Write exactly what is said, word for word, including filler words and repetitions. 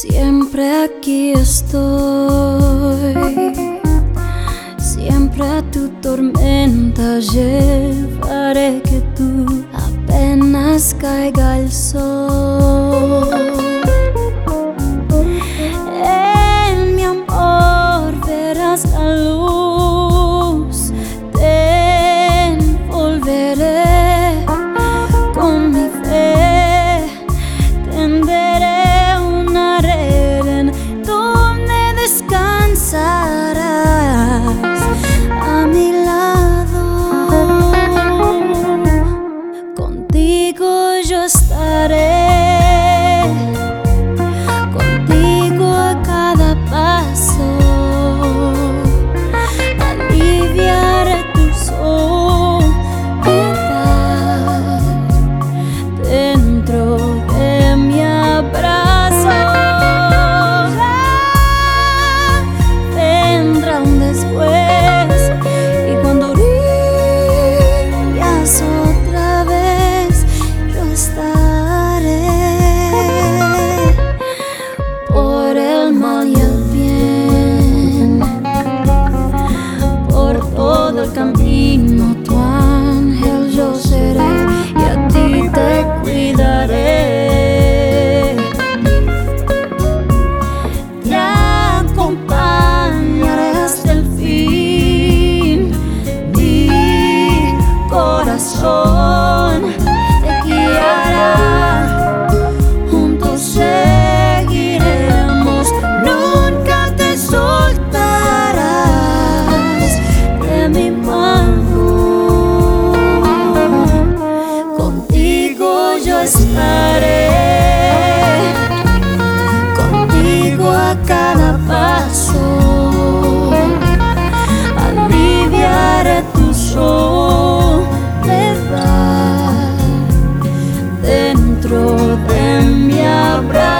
Siempre aquí estoy, siempre a tu tormenta llevaré que tú apenas caiga el sol. En mi amor verás la luz, te envolveré con mi fe, tenderé una red en donde descansarás a mi lado. Contigo yo estaré, contigo a cada paso, aliviaré tu soledad dentro de mi abrazo. Vendrá un después, y cuando brillas otra vez yo estaré. Por el mal y el bien, por todo el camino tu ángel yo seré, y a ti te cuidaré. Te acompañaré hasta el fin, mi corazón te guiará, juntos seguiremos, nunca te soltarás de mi mano. Contigo yo estaré, contigo a cada paso, aliviaré tu soledad dentro de mi abrazo.